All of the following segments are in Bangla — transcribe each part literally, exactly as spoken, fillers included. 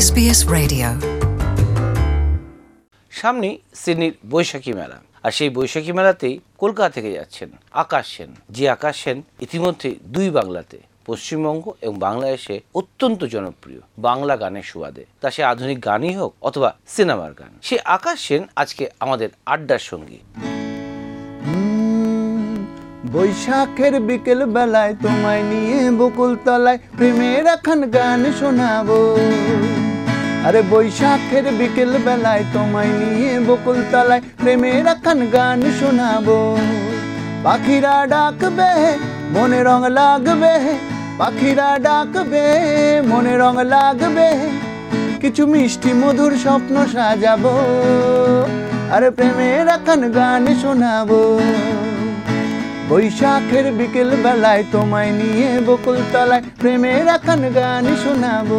এস বি এস Radio সামনে সিডনির বৈশাখী মেলা, আর সেই বৈশাখী মেলাতেই কলকাতা থেকে যাচ্ছেন আকাশ সেন। যে আকাশ সেন ইতিমধ্যে দুই বাংলাতে, পশ্চিমবঙ্গ এবং বাংলাদেশে অত্যন্ত জনপ্রিয় বাংলা গানের সুবাদে, তা সে আধুনিক গানই হোক অথবা সিনেমার গান। সে আকাশ সেন আজকে আমাদের আড্ডার সঙ্গী। বৈশাখের বিকেল বেলায় তোমায় নিয়ে বকুল তলায় প্রেমের এখন গান শোনাবো। আরে বৈশাখের বিকেল বেলায় তোমায় নিয়ে বকুল তলায় প্রেমের এখন গান শোনাবো। পাখিরা ডাকবে মনে রং লাগবে, পাখিরা ডাকবে মনে রং লাগবে, কিছু মিষ্টি মধুর স্বপ্ন সাজাবো। আরে প্রেমের এখন গান শোনাবো। বৈশাখের বিকেল বেলায় তোমায় নিয়ে বকুল তলায় প্রেমের এখন গান শোনাবো।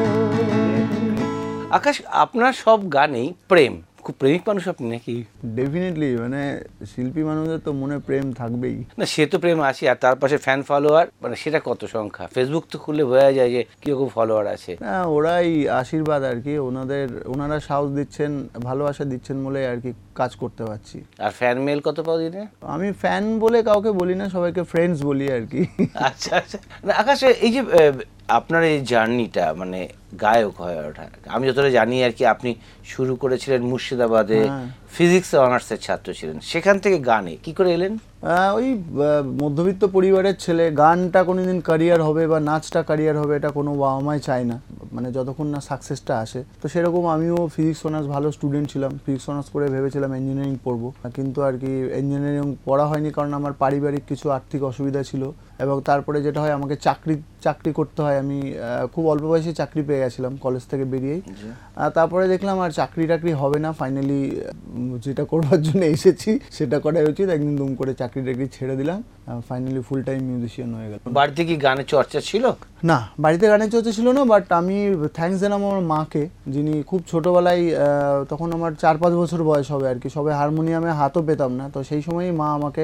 আকাশ, আপনার সব গানেই প্রেম। খুব প্রেমিক মানুষ আপনি নাকি? ডেফিনেটলি, মানে শিল্পী মানুষদের তো মনে প্রেম থাকবেই। না, সে তো প্রেম আছে, আর তার পাশে ফ্যান ফলোয়ার, মানে সেটা কত সংখ্যা? ফেসবুক তো খুললে বোঝা যায় যে কিরকম ফলোয়ার আছে। না, ওরাই আশীর্বাদ আর কি, ওনাদের ওনারা সাহস দিচ্ছেন, ভালোবাসা দিচ্ছেন বলে আর কি কাজ করতে পারছি। আর ফ্যান মেল কত পাও দিনে? আমি ফ্যান বলে কাউকে বলি না, সবাইকে ফ্রেন্ডস বলি আর কি। আচ্ছা আচ্ছা। না আকাশ, এই যে আপনার এই জার্নিটা, মানে গায়ক হয়ে ওঠা, আমি যতটা জানি আর কি, আপনি শুরু করেছিলেন মুর্শিদাবাদে, ফিজিক্স অনার্সের ছাত্র ছিলেন, সেখান থেকে গানে কি করে এলেন? ওই মধ্যবিত্ত পরিবারের ছেলে, গানটা কোনোদিন ক্যারিয়ার হবে বা নাচটা ক্যারিয়ার হবে এটা কোনো বাবা মাই চায় না, মানে যতক্ষণ না সাকসেসটা আসে। তো সেরকম আমিও ফিজিক্স অনার্স ভালো স্টুডেন্ট ছিলাম, ফিজিক্স অনার্স করে ভেবেছিলাম ইঞ্জিনিয়ারিং পড়বো, কিন্তু আর কি ইঞ্জিনিয়ারিং পড়া হয়নি, কারণ আমার পারিবারিক কিছু আর্থিক অসুবিধা ছিল। এবং তারপরে যেটা হয়, আমাকে চাকরি চাকরি করতে হয়। আমি খুব অল্প বয়সে চাকরি পেয়ে গেছিলাম কলেজ থেকে বেরিয়েই। তারপরে দেখলাম আর চাকরি টাকরি হবে না, ফাইনালি যেটা করবার জন্য এসেছি সেটা করাই উচিত, একদিন দুম করে চাকরি টাকরি ছেড়ে দিলাম, ফাইনালি ফুল টাইম মিউজিশিয়ান হয়ে গেল। বাড়িতে কি গানের চর্চা ছিল? না, বাড়িতে গানের চর্চা ছিল না, বাট আমি থ্যাঙ্কস জানাবো আমার মাকে, যিনি খুব ছোটোবেলায়, তখন আমার চার পাঁচ বছর বয়স হবে আর কি, সবে হারমোনিয়ামে হাতও পেতাম না, তো সেই সময়ই মা আমাকে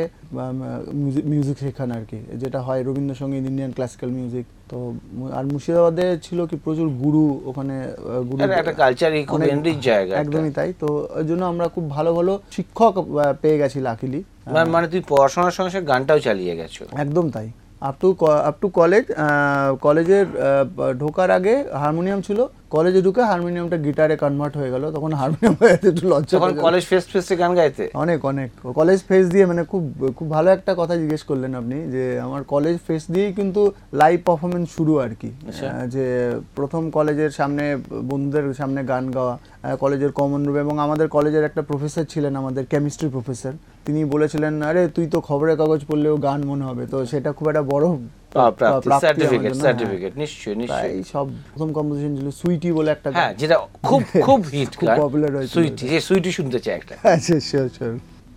মিউজিক শেখান আর কি, যেটা হয় রবীন্দ্রসঙ্গীত, ইন্ডিয়ান ক্লাসিক্যাল মিউজিক। তো আর মুর্শিদাবাদে ছিল কি প্রচুর গুরু, ওখানে গুরু একটা কালচারই খুব এনরিচ জায়গা। একদমই তাই। তো ওই জন্য আমরা খুব ভালো ভালো শিক্ষক পেয়ে গেছি লাকিলি। মানে তুই পড়াশোনার সঙ্গে সঙ্গে গানটাও চালিয়ে গেছো? একদম তাই। Up to up to college, কলেজের ঢোকার আগে হারমোনিয়াম ছিল, কলেজে ঢুকে হারমোনিয়ামটা গিটারে কনভার্ট হয়ে গেল, তখন হারমোনিয়াম হয়ে যেতে একটু লজ্জা। তখন কলেজ ফেস্ট ফেস্টে গান গাইতে? অনেক অনেক কলেজ ফেস্ট দিয়ে, মানে খুব খুব ভালো একটা কথা জিজ্ঞেস করলেন আপনি, যে আমার কলেজ ফেস্ট দিয়েই কিন্তু লাইভ পারফরমেন্স শুরু আর কি। যে প্রথম কলেজের সামনে, বন্ধুদের সামনে গান গাওয়া, কলেজের কমন রুমে, এবং আমাদের কলেজের একটা প্রফেসর ছিলেন, আমাদের কেমিস্ট্রি প্রফেসর, তিনি বলেছিলেন, আরে তুই তো খবরের কাগজ পড়লেও গান মনে হবে। তো সেটা খুব একটা বড় সার্টিফিকেট সার্টিফিকেট নিশ্চয়ই নিশ্চয়ই। এই সব প্রথম কম্পোজিশন ছিল সুইটি বলে একটা গান, হ্যাঁ, যেটা খুব খুব হিট, খুব পপুলার হয়েছিল। সুইটি, যে সুইটি শুনতে চাই একটা। আচ্ছা, শিওর শিওর।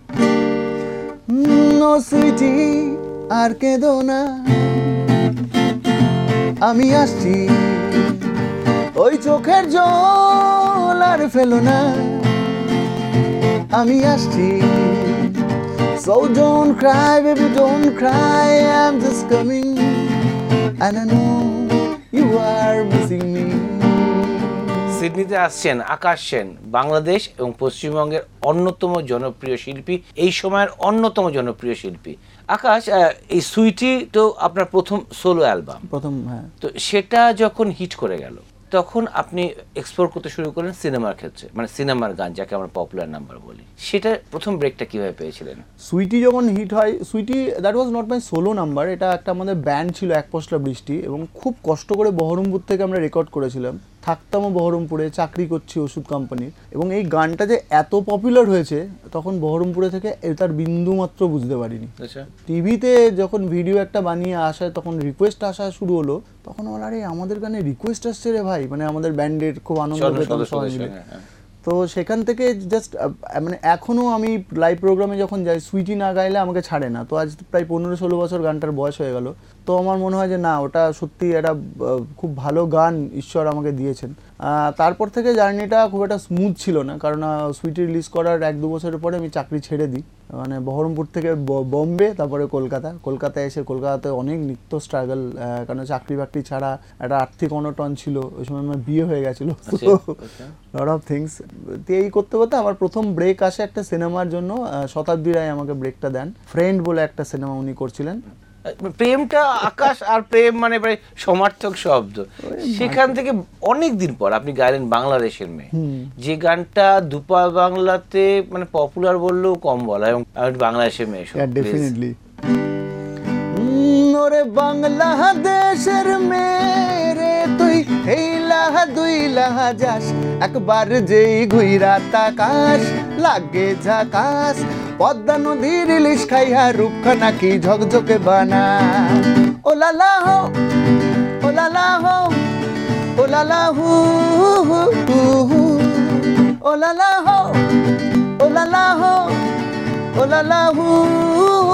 নো সুইটি আর কেঁদো না, আমি আসছি, ওই চোখের জল আর ফেলো না, আমি আসছি। So don't cry, baby, don't cry, I'm just coming, and I know you are missing me. সিডনিতে আসছেন আকাশ সেন, বাংলাদেশ এবং পশ্চিমবঙ্গের অন্যতম জনপ্রিয় শিল্পী, এই সময়ের অন্যতম জনপ্রিয় শিল্পী। আকাশ, এই সুইটি তো আপনার প্রথম সোলো অ্যালবাম, প্রথম, হ্যাঁ। তো সেটা যখন হিট করে গেল, তখন আপনি এক্সপ্লোর করতে শুরু করেন সিনেমার ক্ষেত্রে, মানে সিনেমার গান যাকে আমরা পপুলার নাম্বার বলি। সেটা প্রথম ব্রেকটা কিভাবে পেয়েছিলেন? সুইটি যখন হিট হয়, sweety that was not my solo number, এটা একটা আমাদের ব্যান্ড ছিল, এক পশলা বৃষ্টি, এবং খুব কষ্ট করে বহরমপুর থেকে আমরা রেকর্ড করেছিলাম। থাকতামও বহরমপুরে, চাকরি করছি ওষুধ কোম্পানির, এবং এই গানটা যে এত পপুলার হয়েছে তখন বহরমপুরে থেকে তার বিন্দু মাত্র বুঝতে পারিনি। আচ্ছা। টিভিতে যখন ভিডিও একটা বানিয়ে আসে, তখন রিকোয়েস্ট আসা শুরু হলো, তখন আমার আরে আমাদের গানে রিকোয়েস্ট আসছে রে ভাই, মানে আমাদের ব্যান্ডের খুব আনন্দ পেতাম সবাই মিলে। তো সেখান থেকে জাস্ট মানে এখনও আমি লাইভ প্রোগ্রামে যখন যাই, সুইটি না গাইলে আমাকে ছাড়ে না। তো আজ প্রায় পনেরো ষোলো বছর গানটার বয়স হয়ে গেল, তো আমার মনে হয় যে না, ওটা সত্যি একটা খুব ভালো গান ঈশ্বর আমাকে দিয়েছেন। তারপর থেকে জার্নিটা খুব একটা স্মুথ ছিল না, কারণ সুইটি রিলিজ করার এক দু বছরের পরে আমি চাকরি ছেড়ে দিই। মানে বহরমপুর থেকে ব- বোম্বে, তারপরে কলকাতা। কলকাতায় এসে কলকাতাতে অনেক নিত্য স্ট্রাগল, কারণ চাকরি বাকরি ছাড়া একটা আর্থিক অনটন ছিল, ওই সময় আমার বিয়ে হয়ে গেছিলো, লট অফ থিংস। তো এই করতে করতে আমার প্রথম ব্রেক আসে একটা সিনেমার জন্য। আহ, শতাব্দী রায় আমাকে ব্রেকটা দেন, ফ্রেন্ড বলে একটা সিনেমা উনি করছিলেন। প্রেমটা আকাশ আর প্রেম মানে প্রায় সমার্থক শব্দ। সেখান থেকে অনেক দিন পর আপনি গাইলেন বাংলাদেশের মেয়ে, যে গানটা দুপা বাংলাতে মানে পপুলার বললেও কম বলা, এবং আমি বাংলাদেশের মেয়ে শোনো, please। ডেফিনেটলি। ওরে বাংলাদেশের মেরে তুই এই লাহা দুই লাহা যাস, একবার যেই ঘুইরা তাকাস লাগে ঝাকাস, পদ্মা নদীর ইলিশ খাইয়া রূপখানা কি ঝকঝকে বানা। ও লালা হো, ও লালা হো, ও লালা হু হু হু হু, ও লালা হো, ও লালা হো, ও লালা হু হু।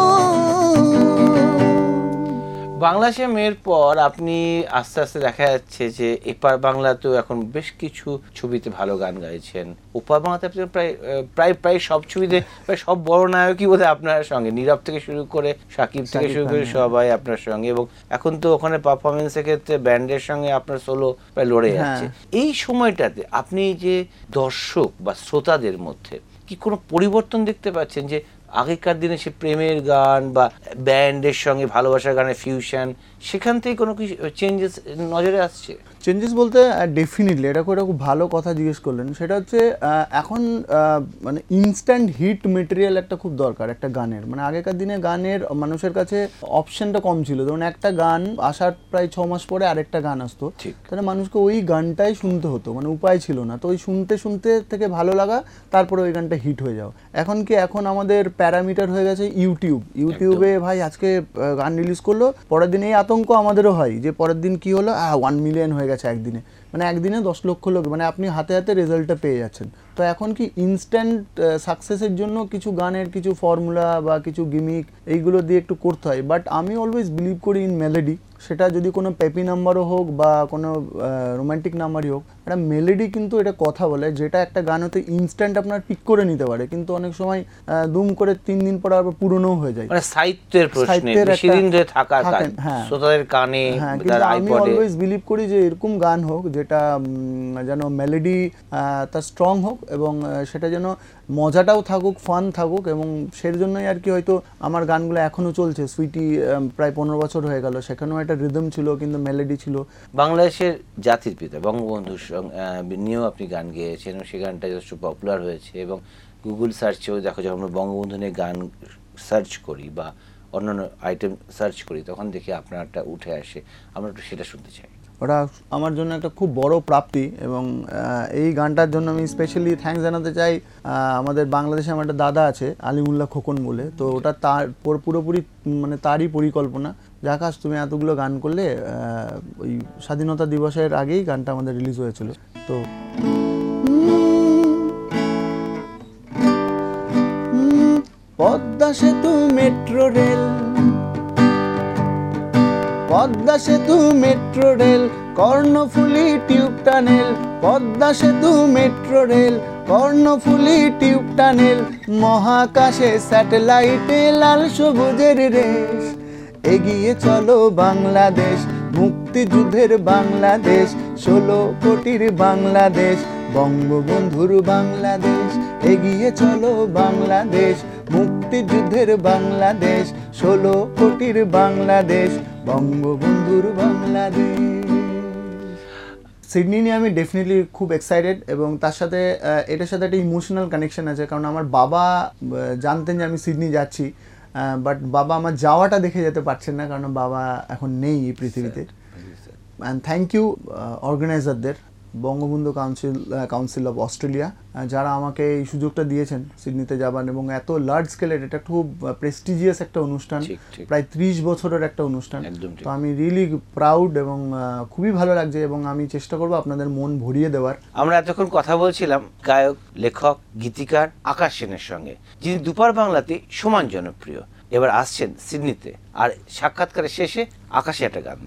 বাংলাদেশের মেয়ের পর আপনি আস্তে আস্তে দেখা যাচ্ছে যে এপার বাংলাতেও এখন বেশ কিছু ছবিতে ভালো গান গাইছেন। ওপার বাংলাতে আপনি প্রায় আহ, প্রায় প্রায় সব ছবিতে প্রায় সব বড় নায়কই বোধহয় আপনার সঙ্গে, নীরব থেকে শুরু করে সাকিব থেকে শুরু করে সবাই আপনার সঙ্গে, এবং এখন তো ওখানে পারফরমেন্সের ক্ষেত্রে ব্যান্ডের সঙ্গে আপনার সোলো প্রায় লড়ে যাচ্ছে। এই সময়টাতে আপনি যে দর্শক বা শ্রোতাদের মধ্যে কি কোনো পরিবর্তন দেখতে পাচ্ছেন, যে আগেকার দিনে সে প্রেমের গান বা ব্যান্ডের সঙ্গে ভালোবাসার গানের ফিউশন, সেখান থেকে কোনো কিছু চেঞ্জেস নজরে আসছে? চেঞ্জেস বলতে ডেফিনেটলি এটা করে খুব ভালো কথা জিজ্ঞেস করলেন। সেটা হচ্ছে আহ, এখন আহ, মানে ইনস্ট্যান্ট হিট মেটেরিয়াল একটা খুব দরকার একটা গানের। মানে আগেকার দিনে গানের মানুষের কাছে অপশনটা কম ছিল, ধরুন একটা গান আসার প্রায় ছ মাস পরে আরেকটা গান আসতো, তাহলে মানুষকে ওই গানটাই শুনতে হতো, মানে উপায় ছিল না। তো ওই শুনতে শুনতে থেকে ভালো লাগা, তারপরে ওই গানটা হিট হয়ে যাও। এখন কি, এখন আমাদের প্যারামিটার হয়ে গেছে ইউটিউব। ইউটিউবে ভাই আজকে আহ, গান রিলিজ করলো, পরের দিন এই আতঙ্ক আমাদেরও হয় যে পরের দিন কি হলো, ওয়ান মিলিয়ন হয়ে গেছে একদিনে, মানে একদিনে দশ লক্ষ লোক, মানে আপনি হাতে হাতে রেজাল্টটা পেয়ে যাচ্ছেন। তো এখন কি ইনস্ট্যান্ট সাকসেসের জন্য কিছু গানের কিছু ফর্মুলা বা কিছু গিমিক এইগুলো দিয়ে একটু করতে হয়। বাট আমি অলওয়েজ বিলিভ করি ইন মেলোডি। সেটা যদি কোনো পেপি নাম্বারও হোক বা কোনো রোমান্টিক নাম্বারই হোক, একটা মেলোডি কিন্তু এটা কথা বলে, যেটা একটা গান হতে ইনস্ট্যান্ট আপনার পিক করে নিতে পারে, কিন্তু অনেক সময় আহ, দুম করে তিন দিন পর আবার পুরনোও হয়ে যায়। মানে সাহিত্যের প্রশ্নে বেশি দিন ধরে থাকার কাজ, শ্রোতাদের কানে, হ্যাঁ, কিন্তু আমি অলওয়েজ বিলিভ করি যে এরকম গান হোক যেটা উম, যেন মেলোডি তার স্ট্রং হোক, এবং আহ, সেটা যেন মজাটাও থাকুক, ফান থাকুক, এবং সেই জন্যই আর কি হয়তো আমার গানগুলো এখনো চলছে। সুইটি প্রায় পনেরো বছর হয়ে গেল, সেখানেও একটা রিদম ছিল কিন্তু মেলোডি ছিল। বাংলাদেশের জাতির পিতা বঙ্গবন্ধুর সঙ্গে নিয়েও আপনি গান গেয়েছেন, এবং সেই গানটা যথেষ্ট পপুলার হয়েছে, এবং গুগল সার্চেও দেখো যখন আমরা বঙ্গবন্ধু নিয়ে গান সার্চ করি বা অন্যান্য আইটেম সার্চ করি, তখন দেখি আপনারটা উঠে আসে। আমরা একটু সেটা শুনতে চাই। ওটা আমার জন্য একটা খুব বড় প্রাপ্তি, এবং আহ, এই গানটার জন্য আমি স্পেশালি থ্যাঙ্কস জানাতে চাই। আহ, আমাদের বাংলাদেশে আমার একটা দাদা আছে আলিমুল্লাহ খোকন বলে, তো ওটা তার পুরো- পুরোপুরি মানে তারই পরিকল্পনা। জাকাশ তুমি এতগুলো গান করলে, আহ, ওই স্বাধীনতা দিবসের আগেই গানটা আমাদের রিলিজ হয়েছিল। তো পদ্মা সেতু মেট্রো রেল, পদ্মা সেতু metro rail, Karnaphuli tube tunnel, Padma সেতু metro rail, Karnaphuli tube tunnel, মহাকাশে স্যাটেলাইটে লাল সবুজের রেশ, এগিয়ে চলো বাংলাদেশ, মুক্তিযুদ্ধের বাংলাদেশ, ষোলো কোটির বাংলাদেশ, বঙ্গবন্ধুর বাংলাদেশ, এগিয়ে চলো বাংলাদেশ, মুক্তিযুদ্ধের বাংলাদেশ, ষোলো কোটির বাংলাদেশ, বঙ্গবন্ধুর বাংলাদেশ। সিডনি নিয়ে আমি ডেফিনেটলি খুব এক্সাইটেড, এবং তার সাথে এটার সাথে একটা ইমোশনাল কানেকশন আছে, কারণ আমার বাবা জানতেন যে আমি সিডনি যাচ্ছি, বাট বাবা আমার যাওয়াটা দেখে যেতে পারছেন না, কারণ বাবা এখন নেই এই পৃথিবীতে। অ্যান্ড থ্যাংক ইউ অর্গানাইজারদের, Bangabandhu council council of Australia, যারা আমাকে এই সুযোগটা দিয়েছেন সিডনিতে যাবার, এবং এত লার্জ স্কেলের, এটা খুব প্রেস্টিজিয়াস একটা অনুষ্ঠান, প্রায় ত্রিশ বছরের একটা অনুষ্ঠান। তো আমি রিয়েলি প্রাউড, এবং খুবই ভালো লাগছে, এবং আমি চেষ্টা করবো আপনাদের মন ভরিয়ে দেওয়ার। আমরা এতক্ষণ কথা বলছিলাম গায়ক, লেখক, গীতিকার আকাশ সেনের সঙ্গে, যিনি দুপার বাংলাতে সমান জনপ্রিয়। এবার আসছেন সিডনিতে, আর সাক্ষাৎকারের শেষে আকাশে একটা গান।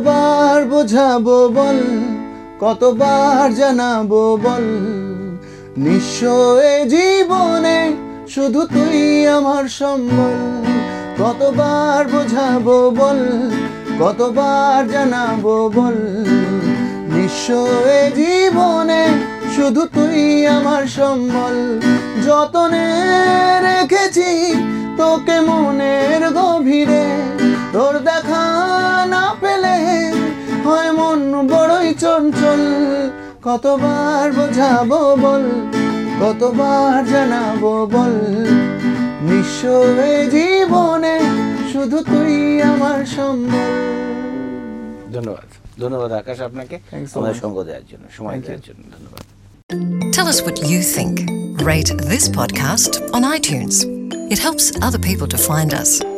কতবার বোঝাবো বল, কতবার জানাবো বল, নিঃস্ব এ জীবনে শুধু তুই আমার সম্বল। কতবার বোঝাবো বল, কতবার জানাবো বল, নিঃস্ব এ জীবনে শুধু তুই আমার সম্বল। যতনে রেখেছি তোকে মনের গভীরে, তোর দেখা না পেলে হয় মন বড়ই চঞ্চল। কতবার বোঝাবো বল, কতবার জানাবো বল, নিঃস্ব এ জীবনে শুধু তুই আমার সম্বল। ধন্যবাদ, ধন্যবাদ আকাশ আপনাকে Thanks so আমাদের much. সঙ্গ দেওয়ার জন্য, সময় Thank you. দেওয়ার জন্য। ধন্যবাদ। Tell us what you think. Rate this podcast on iTunes. It helps other people to find us.